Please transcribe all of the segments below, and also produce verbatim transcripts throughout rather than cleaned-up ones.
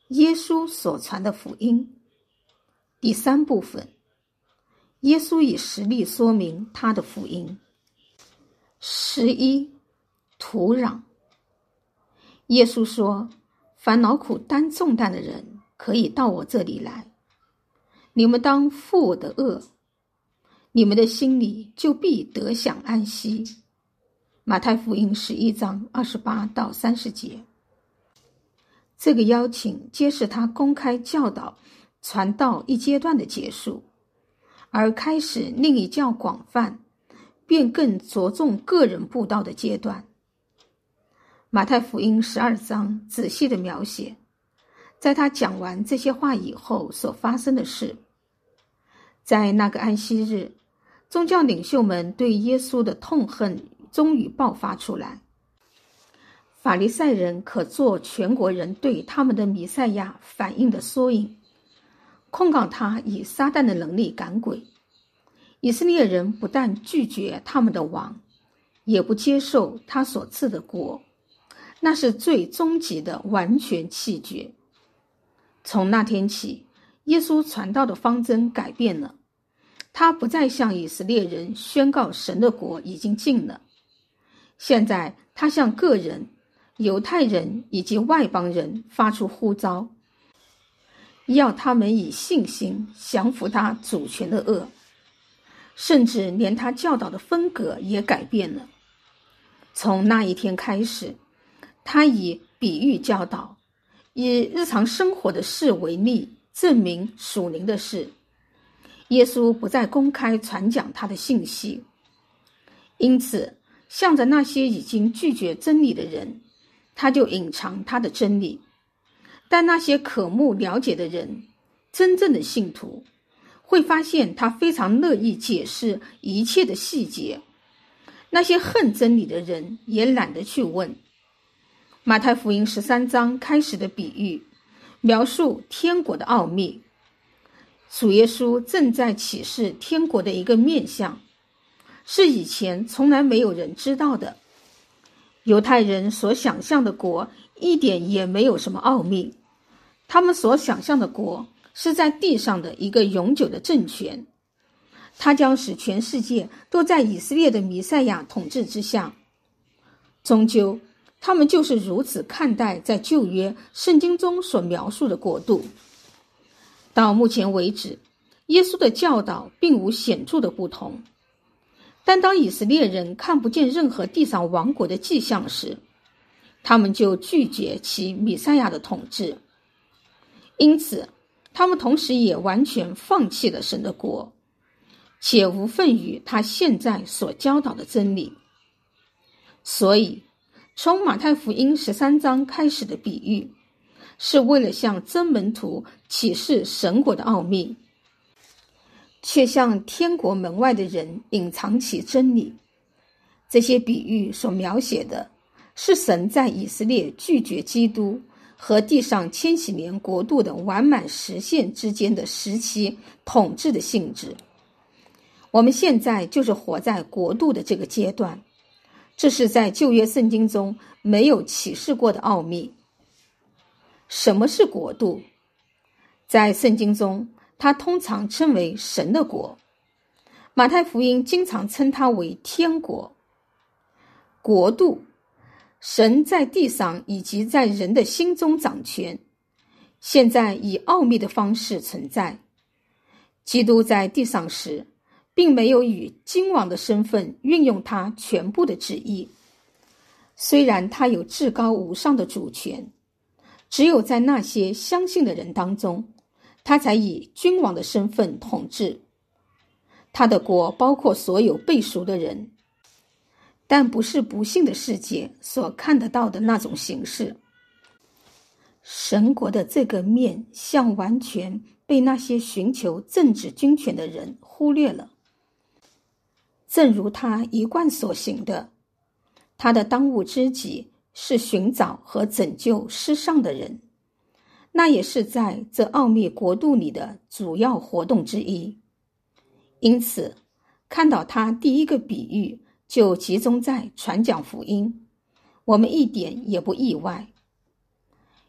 耶稣所传的福音。第三部分，耶稣以实例说明他的福音。十一，土壤。耶稣说，凡劳苦担重担的人可以到我这里来，你们当负我的恶，你们的心里就必得享安息。马太福音十一章二十八到三十节。这个邀请揭示他公开教导传道一阶段的结束，而开始另一较广泛便更着重个人布道的阶段。马太福音十二章仔细地描写在他讲完这些话以后所发生的事。在那个安息日，宗教领袖们对耶稣的痛恨终于爆发出来。法利赛人可做全国人对他们的弥赛亚反应的缩影，控告他以撒旦的能力赶鬼。以色列人不但拒绝他们的王，也不接受他所赐的国，那是最终极的完全弃绝。从那天起，耶稣传道的方针改变了，他不再向以色列人宣告神的国已经近了，现在他向个人、犹太人以及外邦人发出呼召，要他们以信心降服他主权的恶，甚至连他教导的风格也改变了。从那一天开始，他以比喻教导，以日常生活的事为例，证明属灵的事。耶稣不再公开传讲他的信息，因此向着那些已经拒绝真理的人，他就隐藏他的真理。但那些渴慕了解的人，真正的信徒，会发现他非常乐意解释一切的细节。那些恨真理的人也懒得去问。马太福音十三章开始的比喻，描述天国的奥秘。主耶稣正在启示天国的一个面向，是以前从来没有人知道的。犹太人所想象的国一点也没有什么奥秘，他们所想象的国是在地上的一个永久的政权，它将使全世界都在以色列的弥赛亚统治之下。终究他们就是如此看待在旧约圣经中所描述的国度。到目前为止，耶稣的教导并无显著的不同，但当以色列人看不见任何地上王国的迹象时，他们就拒绝其弥赛亚的统治。因此他们同时也完全放弃了神的国，且无份于他现在所教导的真理。所以从马太福音十三章开始的比喻，是为了向真门徒启示神国的奥秘，却向天国门外的人隐藏起真理。这些比喻所描写的是神在以色列拒绝基督和地上千禧年国度的完满实现之间的时期统治的性质。我们现在就是活在国度的这个阶段，这是在旧约圣经中没有启示过的奥秘。什么是国度？在圣经中，它通常称为神的国。马太福音经常称它为天国。国度，神在地上以及在人的心中掌权，现在以奥秘的方式存在。基督在地上时，并没有以君王的身份运用他全部的旨意。虽然他有至高无上的主权，只有在那些相信的人当中，他才以君王的身份统治。他的国包括所有被赎的人，但不是不幸的世界所看得到的那种形式。神国的这个面向完全被那些寻求政治军权的人忽略了。正如他一贯所行的，他的当务之急是寻找和拯救失丧的人，那也是在这奥秘国度里的主要活动之一。因此看到他第一个比喻就集中在传讲福音，我们一点也不意外。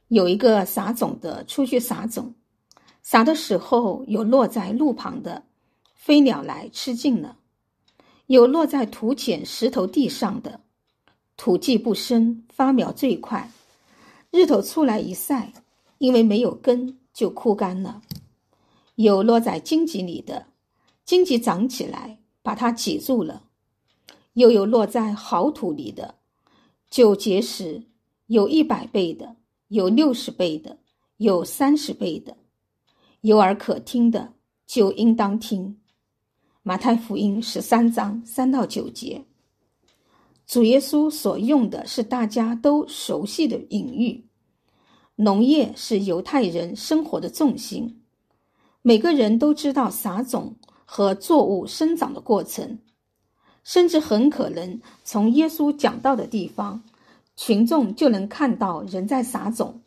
有一个撒种的出去撒种，撒的时候有落在路旁的，飞鸟来吃尽了；有落在土浅石头地上的，土既不深，发苗最快，日头出来一晒，因为没有根就枯干了；有落在荆棘里的，荆棘长起来把它挤住了；又有落在好土里的，就结实，有一百倍的，有六十倍的，有三十倍的。有耳可听的，就应当听。马太福音十三章三到九节。主耶稣所用的是大家都熟悉的隐喻。农业是犹太人生活的重心，每个人都知道撒种和作物生长的过程，甚至很可能从耶稣讲到的地方，群众就能看到人在撒种。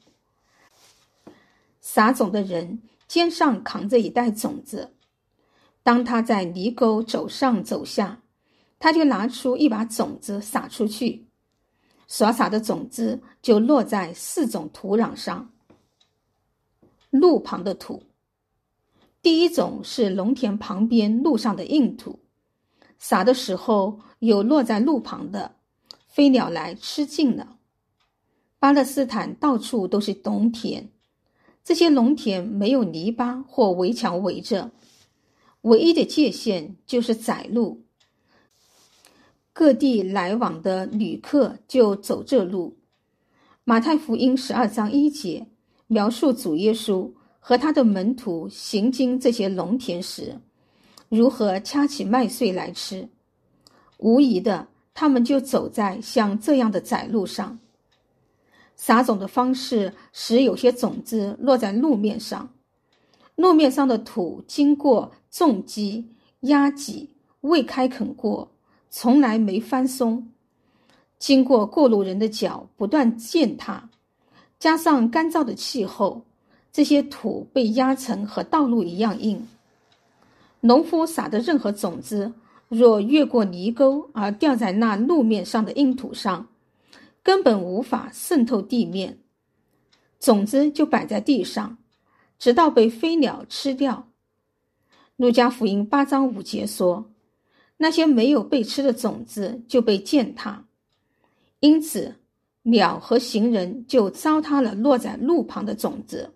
撒种的人肩上扛着一袋种子，当他在泥沟走上走下，他就拿出一把种子撒出去，所撒的种子就落在四种土壤上。路旁的土，第一种是农田旁边路上的硬土，撒的时候有落在路旁的，飞鸟来吃尽了。巴勒斯坦到处都是农田，这些农田没有泥巴或围墙围着，唯一的界限就是窄路，各地来往的旅客就走这路。马太福音十二章一节描述主耶稣和他的门徒行经这些农田时，如何掐起麦穗来吃。无疑的，他们就走在像这样的窄路上。撒种的方式使有些种子落在路面上，路面上的土经过重击、压挤，未开垦过，从来没翻松，经过过路人的脚不断践踏，加上干燥的气候，这些土被压成和道路一样硬。农夫撒的任何种子，若越过泥沟而掉在那路面上的硬土上，根本无法渗透地面，种子就摆在地上，直到被飞鸟吃掉。路加福音八章五节说，那些没有被吃的种子就被践踏，因此鸟和行人就糟蹋了落在路旁的种子。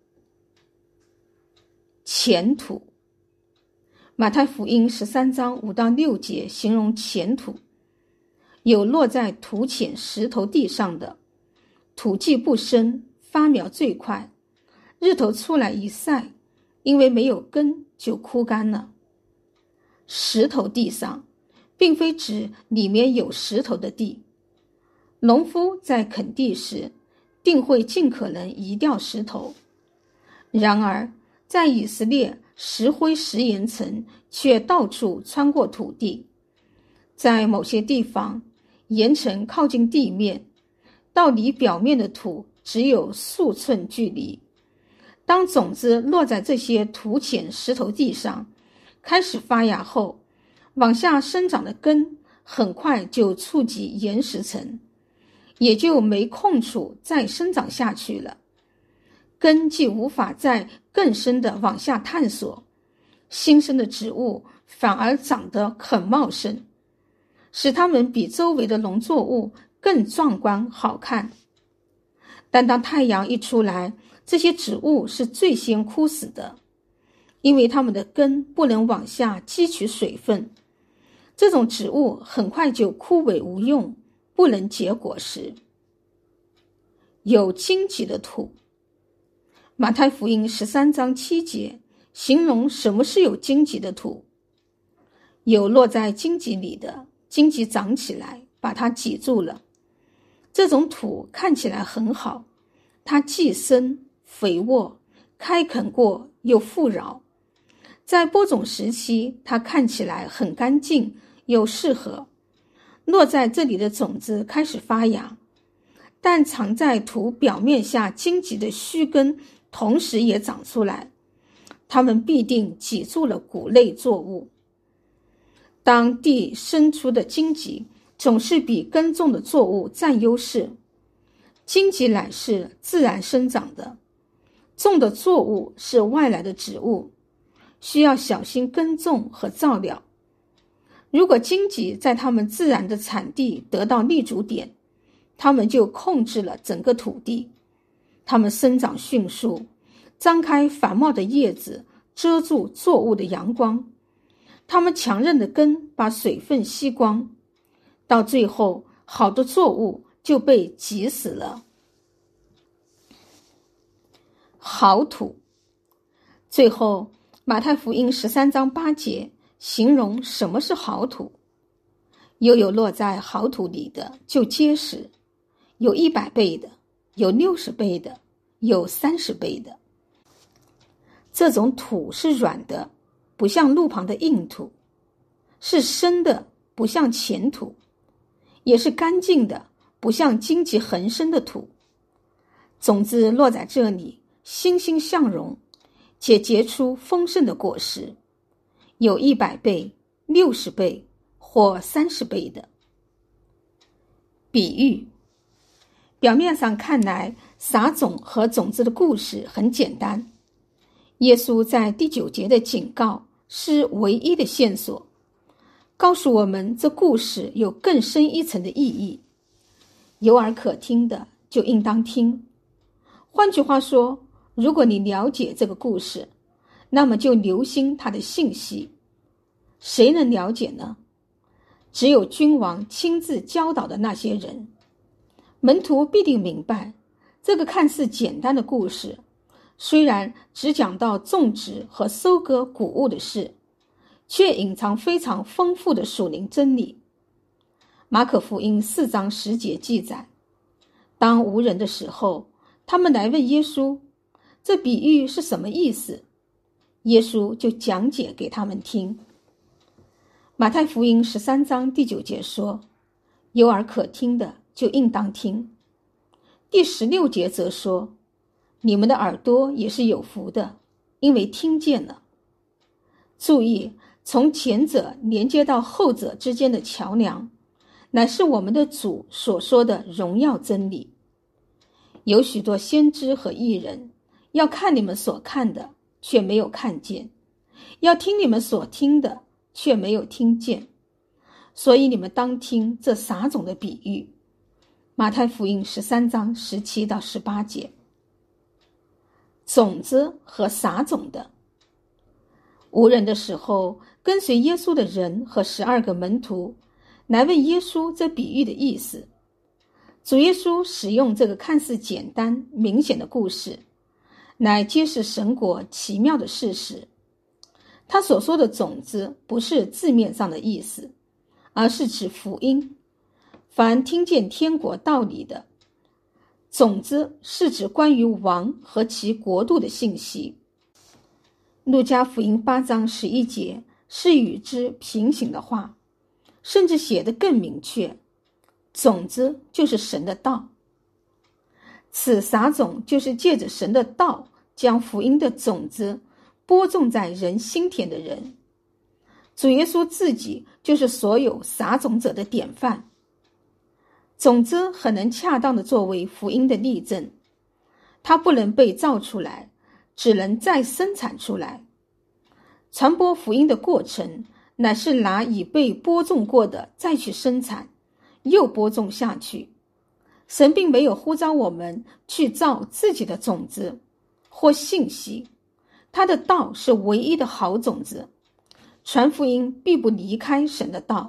浅土，马太福音十三章五到六节形容浅土，有落在土浅石头地上的，土既不深，发苗最快，日头出来一晒，因为没有根就枯干了。石头地上并非指里面有石头的地，农夫在垦地时定会尽可能移掉石头，然而在以色列石灰石岩层却到处穿过土地，在某些地方岩层靠近地面，到离表面的土只有数寸距离。当种子落在这些土浅石头地上，开始发芽后，往下生长的根很快就触及岩石层，也就没空处再生长下去了。根既无法再更深地往下探索，新生的植物反而长得很茂盛，使它们比周围的农作物更壮观好看。但当太阳一出来，这些植物是最先枯死的，因为它们的根不能往下汲取水分，这种植物很快就枯萎无用，不能结果实。有荆棘的土，马太福音十三章七节形容什么是有荆棘的土。有落在荆棘里的，荆棘长起来把它挤住了。这种土看起来很好，它既深肥沃，开垦过又富饶，在播种时期它看起来很干净又适合。落在这里的种子开始发芽，但藏在土表面下荆棘的须根同时也长出来，它们必定挤住了谷类作物。当地生出的荆棘总是比耕种的作物占优势， 荆棘乃是自然生长的，种的作物是外来的植物，需要小心耕种和照料。如果荆棘在它们自然的产地得到立足点，它们就控制了整个土地。它们生长迅速，张开繁茂的叶子，遮住作物的阳光。它们强韧的根把水分吸光，到最后，好的作物就被挤死了。好土。最后，马太福音十三章八节形容什么是好土。又有落在好土里的，就结实，有一百倍的，有六十倍的，有三十倍的。这种土是软的，不像路旁的硬土；是深的，不像浅土；也是干净的，不像荆棘横生的土。种子落在这里，欣欣向荣，且结出丰盛的果实，有一百倍、六十倍或三十倍的。比喻。表面上看来，撒种和种子的故事很简单。耶稣在第九节的警告是唯一的线索，告诉我们这故事有更深一层的意义。有耳可听的就应当听。换句话说，如果你了解这个故事，那么就留心它的信息。谁能了解呢？只有君王亲自教导的那些人。门徒必定明白，这个看似简单的故事，虽然只讲到种植和收割谷物的事，却隐藏非常丰富的属灵真理。马可福音四章十节记载，当无人的时候，他们来问耶稣，这比喻是什么意思？耶稣就讲解给他们听。马太福音十三章第九节说，有耳可听的就应当听。第十六节则说，你们的耳朵也是有福的，因为听见了。注意，从前者连接到后者之间的桥梁，乃是我们的主所说的荣耀真理。有许多先知和义人，要看你们所看的，却没有看见；要听你们所听的，却没有听见。所以你们当听这撒种的比喻。马太福音十三章十七到十八节。种子和撒种的。无人的时候，跟随耶稣的人和十二个门徒来问耶稣这比喻的意思。主耶稣使用这个看似简单明显的故事，来揭示神国奇妙的事实。他所说的种子不是字面上的意思，而是指福音。凡听见天国道理的，种子是指关于王和其国度的信息。路加福音八章十一节是与之平行的话，甚至写得更明确，种子就是神的道。此撒种就是借着神的道，将福音的种子播种在人心田的人。主耶稣自己就是所有撒种者的典范。种子很能恰当地作为福音的例证，它不能被造出来，只能再生产出来。传播福音的过程，乃是拿已被播种过的再去生产，又播种下去。神并没有呼召我们去造自己的种子或信息，他的道是唯一的好种子，传福音必不离开神的道。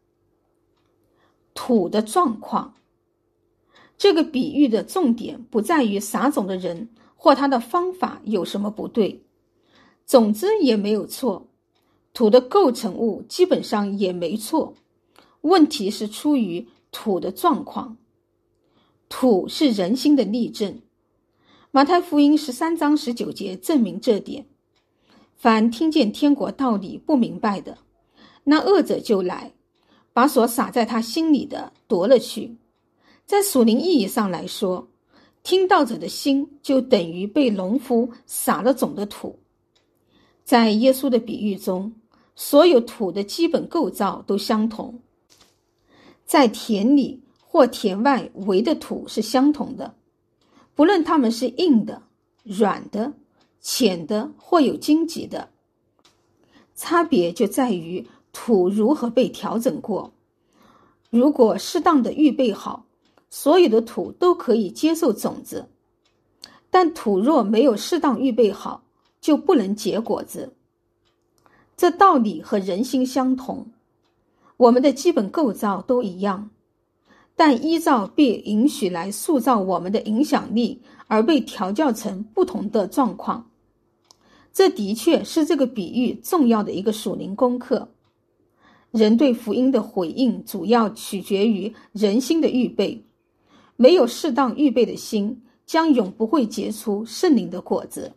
土的状况。这个比喻的重点不在于撒种的人或他的方法有什么不对，种子也没有错，土的构成物基本上也没错，问题是出于土的状况。土是人心的例证，马太福音十三章十九节证明这点。凡听见天国道理不明白的，那恶者就来，把所撒在他心里的夺了去。在属灵意义上来说，听道者的心就等于被农夫撒了种的土。在耶稣的比喻中，所有土的基本构造都相同。在田里或田外围的土是相同的，不论它们是硬的、软的、浅的或有荆棘的，差别就在于土如何被调整过。如果适当的预备好，所有的土都可以接受种子，但土若没有适当预备好，就不能结果子。这道理和人心相同，我们的基本构造都一样，但依照被允许来塑造我们的影响力而被调教成不同的状况。这的确是这个比喻重要的一个属灵功课。人对福音的回应主要取决于人心的预备，没有适当预备的心，将永不会结出圣灵的果子。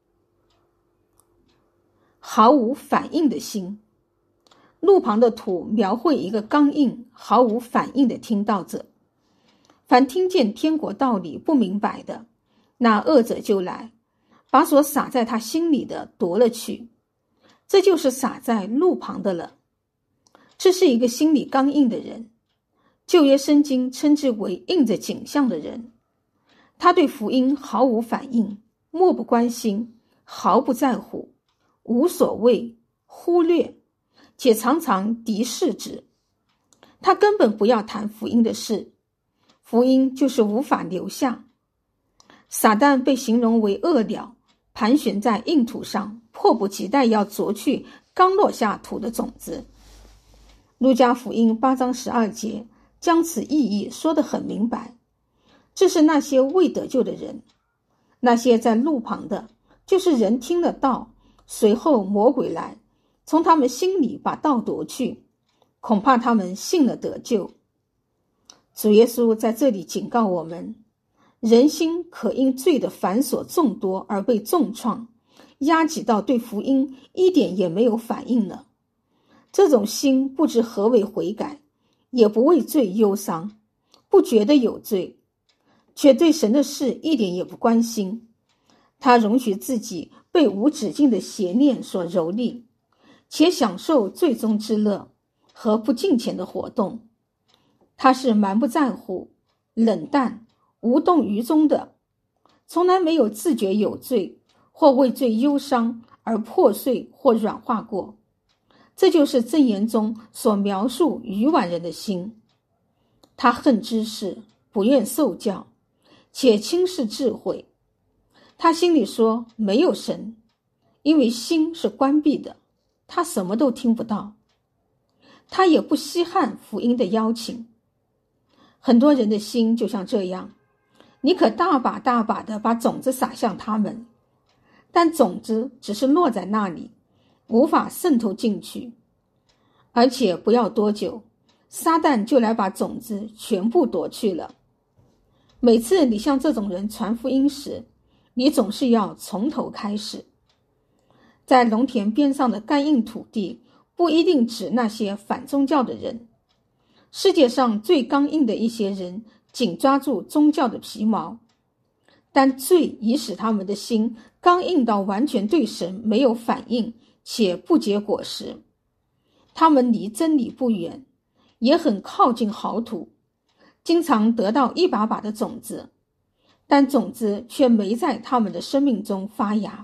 毫无反应的心。路旁的土描绘一个刚硬、毫无反应的听道者。凡听见天国道理不明白的，那恶者就来，把所撒在他心里的夺了去。这就是撒在路旁的了。这是一个心里刚硬的人，旧约圣经称之为硬着颈项的人。他对福音毫无反应，漠不关心，毫不在乎，无所谓，忽略，且常常敌视之。他根本不要谈福音的事，福音就是无法留下。撒旦被形容为恶鸟，盘旋在硬土上，迫不及待要啄去刚落下土的种子。路加福音八章十二节将此意义说得很明白。这是那些未得救的人，那些在路旁的，就是人听了道，随后魔鬼来，从他们心里把道夺去，恐怕他们信了得救。主耶稣在这里警告我们，人心可因罪的繁琐众多而被重创，压挤到对福音一点也没有反应了。这种心不知何为悔改，也不为罪忧伤，不觉得有罪，却对神的事一点也不关心。他容许自己被无止境的邪念所蹂躏，且享受罪中之乐和不敬虔的活动。他是蛮不在乎、冷淡、无动于衷的，从来没有自觉有罪或为罪忧伤而破碎或软化过。这就是箴言中所描述愚顽人的心。他恨知识，不愿受教，且轻视智慧。他心里说没有神，因为心是关闭的，他什么都听不到。他也不稀罕福音的邀请。很多人的心就像这样，你可大把大把的把种子撒向他们，但种子只是落在那里，无法渗透进去。而且不要多久，撒旦就来把种子全部夺去了。每次你向这种人传福音时，你总是要从头开始。在农田边上的干硬土地，不一定指那些反宗教的人。世界上最刚硬的一些人紧抓住宗教的皮毛，但罪已使他们的心刚硬到完全对神没有反应，且不结果实。他们离真理不远，也很靠近好土，经常得到一把把的种子，但种子却没在他们的生命中发芽。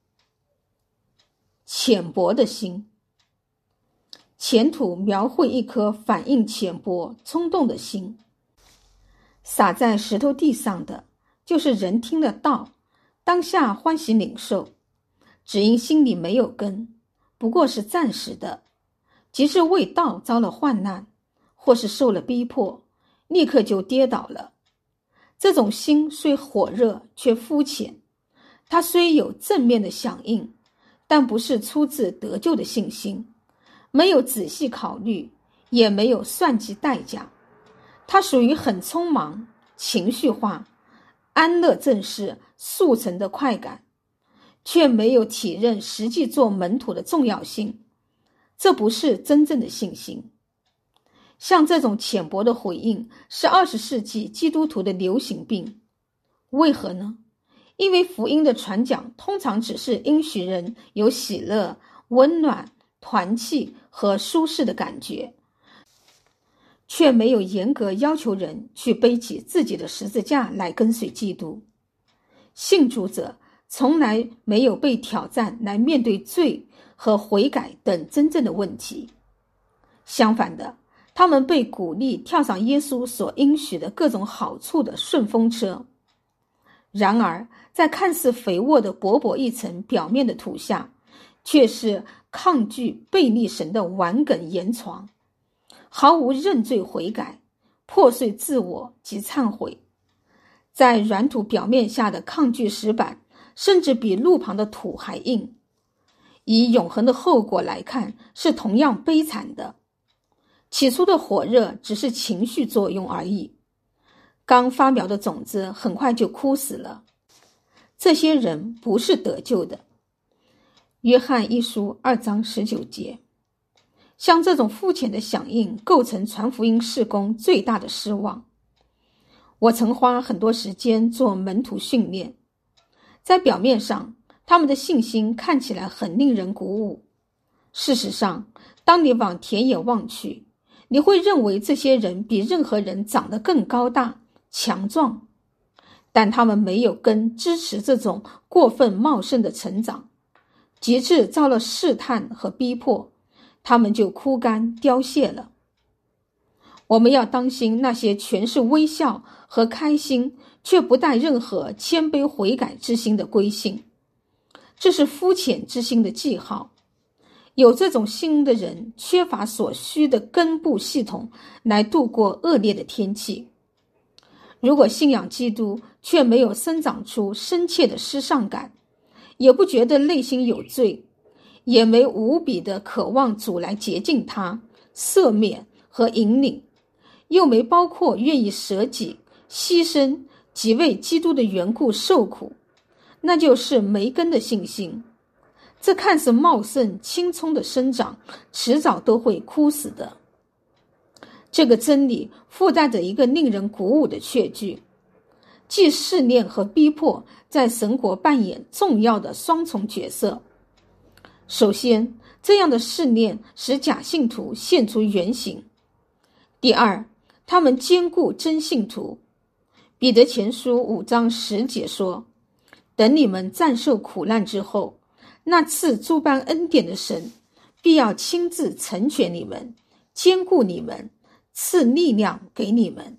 浅薄的心。浅土描绘一颗反应浅薄、冲动的心。撒在石头地上的，就是人听了道，当下欢喜领受，只因心里没有根，不过是暂时的，即是为道遭了患难，或是受了逼迫，立刻就跌倒了。这种心虽火热，却肤浅。它虽有正面的响应，但不是出自得救的信心，没有仔细考虑，也没有算计代价。它属于很匆忙、情绪化、安乐正事、速成的快感，却没有体认实际做门徒的重要性。这不是真正的信心。像这种浅薄的回应是二十世纪基督徒的流行病。为何呢？因为福音的传讲通常只是应许人有喜乐、温暖、团契和舒适的感觉， 却没有严格要求人去背起自己的十字架来跟随基督。信主者从来没有被挑战来面对罪和悔改等真正的问题，相反的，他们被鼓励跳上耶稣所应许的各种好处的顺风车。然而，在看似肥沃的薄薄一层表面的土下，却是抗拒背逆神的顽梗严床，毫无认罪悔改、破碎自我及忏悔。在软土表面下的抗拒石板，甚至比路旁的土还硬。以永恒的后果来看，是同样悲惨的。起初的火热只是情绪作用而已，刚发苗的种子很快就枯死了。这些人不是得救的。约翰一书二章十九节。像这种肤浅的响应构成传福音事工最大的失望。我曾花很多时间做门徒训练，在表面上他们的信心看起来很令人鼓舞。事实上，当你往田野望去，你会认为这些人比任何人长得更高大、强壮，但他们没有根支持这种过分茂盛的成长，极致遭了试探和逼迫，他们就枯干凋谢了。我们要当心那些全是微笑和开心，却不带任何谦卑悔改之心的归信，这是肤浅之心的记号。有这种心的人缺乏所需的根部系统来度过恶劣的天气。如果信仰基督却没有生长出深切的失丧感，也不觉得内心有罪，也没无比的渴望主来洁净他、赦免和引领，又没包括愿意舍己、牺牲及为基督的缘故受苦，那就是没根的信心。这看似茂盛青葱的生长，迟早都会枯死的。这个真理附带着一个令人鼓舞的确据，即试炼和逼迫在神国扮演重要的双重角色。首先，这样的试炼使假信徒现出原形。第二，他们兼顾真信徒。彼得前书五章十节说，等你们暂受苦难之后，那赐诸般恩典的神必要亲自成全你们，兼顾你们，赐力量给你们。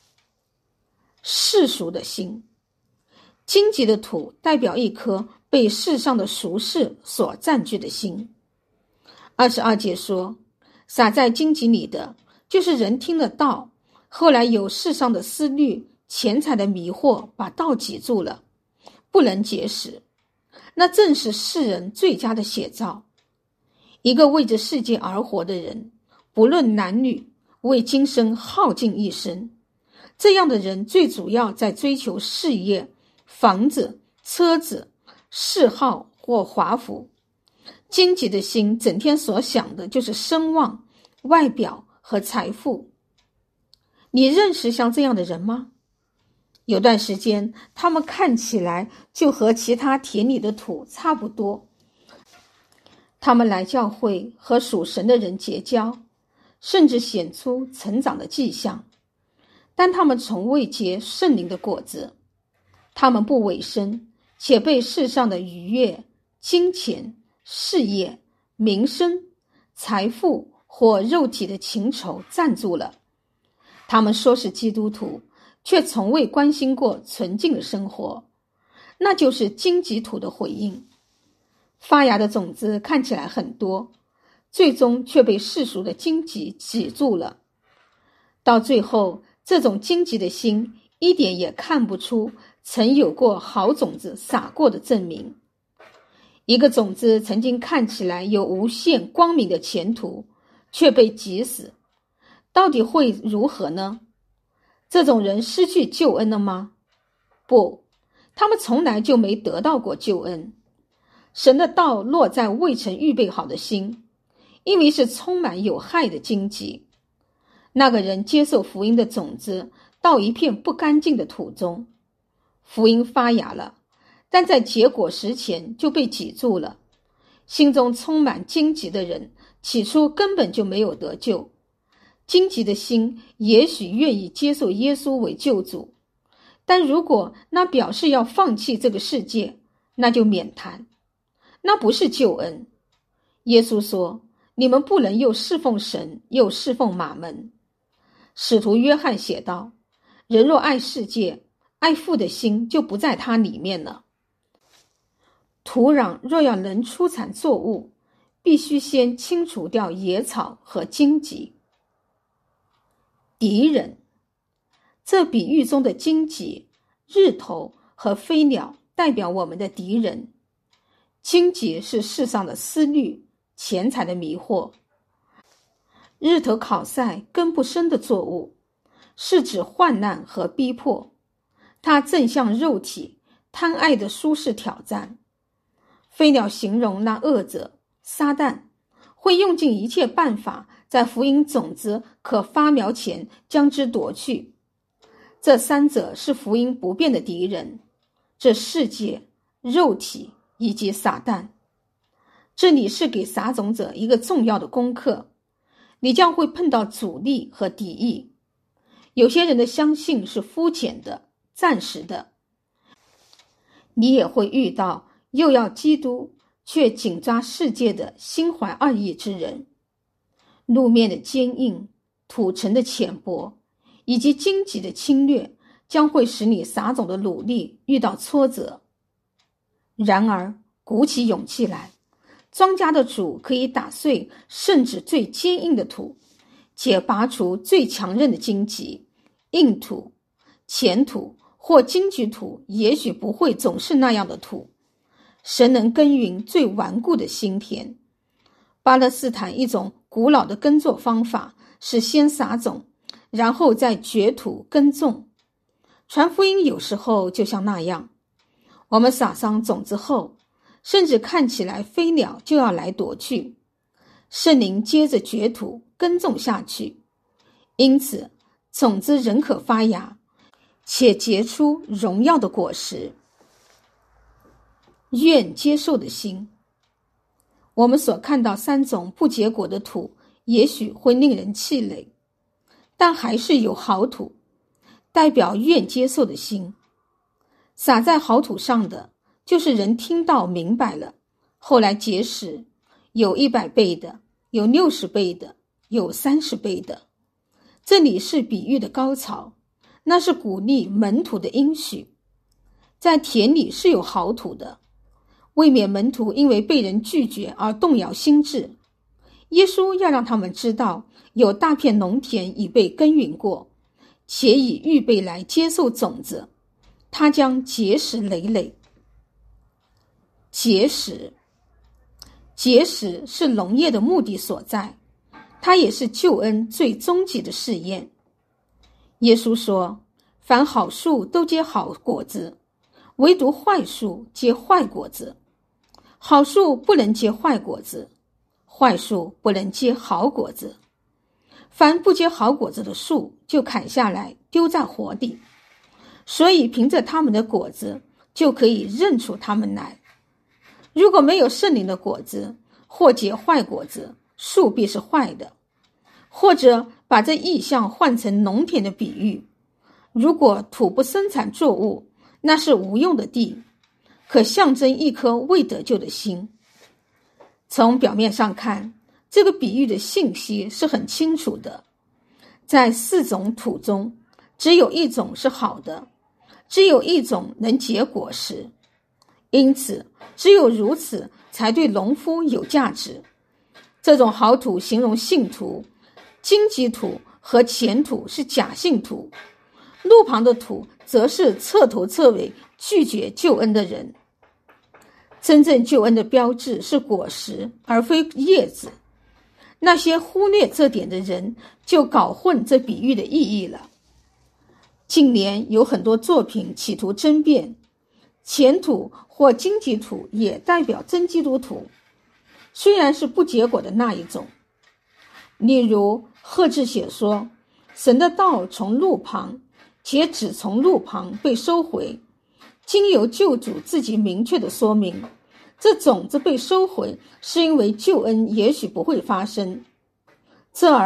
世俗的心，荆棘的土代表一颗被世上的俗事所占据的心。二十二节说，撒在荆棘里的，就是人听了道，后来有世上的思虑、钱财的迷惑，把道挤住了，不能结实。那正是世人最佳的写照。一个为着世界而活的人，不论男女，为今生耗尽一生。这样的人最主要在追求事业、房子、车子、嗜好或华服。荆棘的心整天所想的就是声望、外表和财富。你认识像这样的人吗？有段时间，他们看起来就和其他田里的土差不多。他们来教会和属神的人结交，甚至显出成长的迹象，但他们从未结圣灵的果子。他们不委身，且被世上的愉悦、金钱、事业、名声、财富或肉体的情仇占住了。他们说是基督徒，却从未关心过纯净的生活，那就是荆棘土的回应。发芽的种子看起来很多，最终却被世俗的荆棘挤住了。到最后，这种荆棘的心一点也看不出曾有过好种子撒过的证明。一个种子曾经看起来有无限光明的前途，却被挤死，到底会如何呢？这种人失去救恩了吗？不，他们从来就没得到过救恩。神的道落在未曾预备好的心，因为是充满有害的荆棘。那个人接受福音的种子到一片不干净的土中，福音发芽了，但在结果时前就被挤住了。心中充满荆棘的人，起初根本就没有得救。 荆棘的心也许愿意接受耶稣为救主，但如果那表示要放弃这个世界，那就免谈，那不是救恩。耶稣说，你们不能又侍奉神又侍奉马门。使徒约翰写道，人若爱世界，爱父的心就不在他里面了。土壤若要能出产作物，必须先清除掉野草和荆棘。敌人，这比喻中的荆棘、日头和飞鸟代表我们的敌人。荆棘是世上的思虑、钱财的迷惑。日头考晒根不生的作物，是指患难和逼迫，它正向肉体贪爱的舒适挑战。飞鸟形容那恶者撒旦会用尽一切办法，在福音种子可发苗前将之夺去。这三者是福音不变的敌人，这世界、肉体以及撒旦。这里是给撒种者一个重要的功课，你将会碰到阻力和敌意。有些人的相信是肤浅的、暂时的，你也会遇到又要基督却紧抓世界的心怀二意之人。路面的坚硬、土层的浅薄以及荆棘的侵略，将会使你撒种的努力遇到挫折。然而鼓起勇气来，庄稼的主可以打碎甚至最坚硬的土，且拔除最强韧的荆棘。硬土、浅土或荆棘土也许不会总是那样的土，神能耕耘最顽固的心田。巴勒斯坦一种古老的耕作方法是先撒种，然后再掘土耕种。传福音有时候就像那样，我们撒上种子后，甚至看起来飞鸟就要来夺去，圣灵接着掘土耕种下去，因此种子仍可发芽，且结出荣耀的果实。愿接受的心，我们所看到三种不结果的土，也许会令人气馁，但还是有好土，代表愿接受的心。撒在好土上的，就是人听到明白了，后来结实，有一百倍的，有六十倍的，有三十倍的。这里是比喻的高潮，那是鼓励门徒的应许。在田里是有好土的，未免门徒因为被人拒绝而动摇心智。耶稣要让他们知道，有大片农田已被耕耘过，且已预备来接受种子，它将结实累累。结实，结实是农业的目的所在，它也是救恩最终极的试验。耶稣说，凡好树都结好果子，唯独坏树结坏果子。好树不能结坏果子，坏树不能结好果子。凡不结好果子的树，就砍下来丢在火里。所以凭着他们的果子，就可以认出他们来。如果没有圣灵的果子，或结坏果子，树必是坏的。或者把这意象换成农田的比喻，如果土不生产作物，那是无用的地，可象征一颗未得救的心。从表面上看，这个比喻的信息是很清楚的。在四种土中，只有一种是好的，只有一种能结果实。因此，只有如此才对农夫有价值。这种好土形容信徒，荆棘土和浅土是假信徒，路旁的土则是彻头彻尾拒绝救恩的人。真正救恩的标志是果实，而非叶子。那些忽略这点的人，就搞混这比喻的意义了。近年有很多作品企图争辩，浅土或荆棘土也代表真基督徒，虽然是不结果的那一种。例如贺志写说，神的道从路旁，且只从路旁被收回，经由救主自己明确的说明，这种子被收回是因为救恩也许不会发生。这儿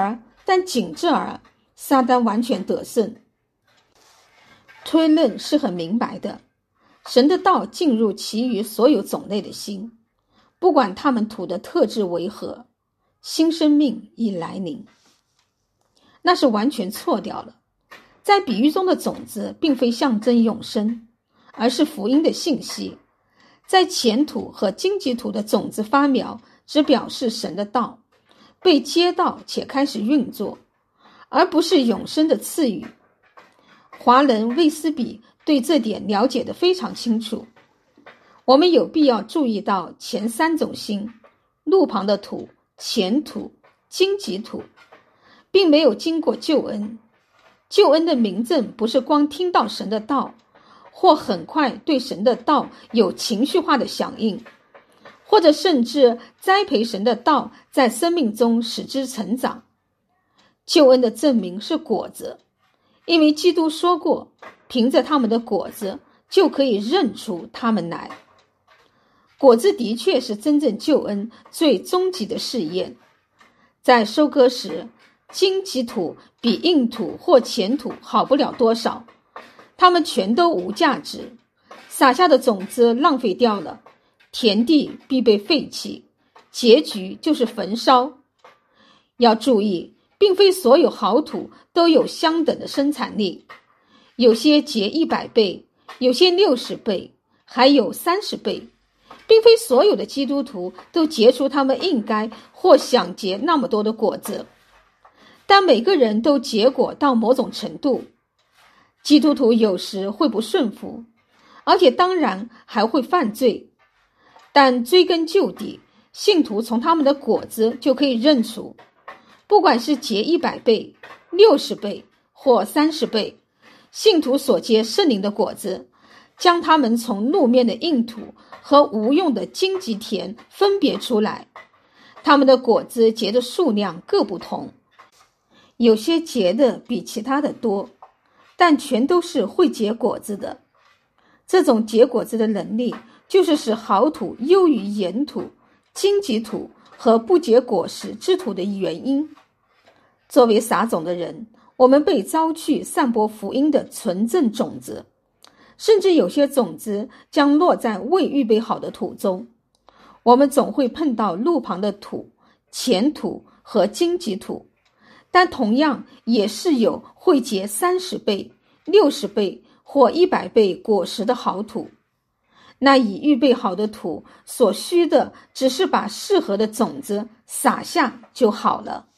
但仅这儿，撒旦完全得胜。推论是很明白的，神的道进入其余所有种类的心，不管他们土的特质为何，新生命已来临。那是完全错掉了。在比喻中的种子并非象征永生，而是福音的信息。在前土和荆棘土的种子发苗，只表示神的道被接到且开始运作，而不是永生的赐予。华人卫斯比对这点了解得非常清楚。我们有必要注意到前三种心，路旁的土、前土、荆棘土，并没有经过救恩。救恩的明证不是光听到神的道，或很快对神的道有情绪化的响应，或者甚至栽培神的道在生命中使之成长。救恩的证明是果子，因为基督说过，凭着他们的果子就可以认出他们来。果子的确是真正救恩最终极的试验。在收割时，荆棘土比硬土或前土好不了多少，它们全都无价值，撒下的种子浪费掉了，田地必被废弃，结局就是焚烧。要注意，并非所有好土都有相等的生产力，有些结一百倍，有些六十倍，还有三十倍。并非所有的基督徒都结出他们应该或想结那么多的果子，但每个人都结果到某种程度。基督徒有时会不顺服，而且当然还会犯罪，但追根究底，信徒从他们的果子就可以认出，不管是结一百倍、六十倍或三十倍，信徒所结圣灵的果子，将他们从路面的硬土和无用的荆棘田分别出来。他们的果子结的数量各不同，有些结的比其他的多，但全都是会结果子的。这种结果子的能力，就是使好土优于盐土、荆棘土和不结果实之土的原因。作为撒种的人，我们被召去散播福音的纯正种子，甚至有些种子将落在未预备好的土中。我们总会碰到路旁的土、前土和荆棘土，但同样也是有会结三十倍、六十倍或一百倍果实的好土。那已预备好的土所需的，只是把适合的种子撒下就好了。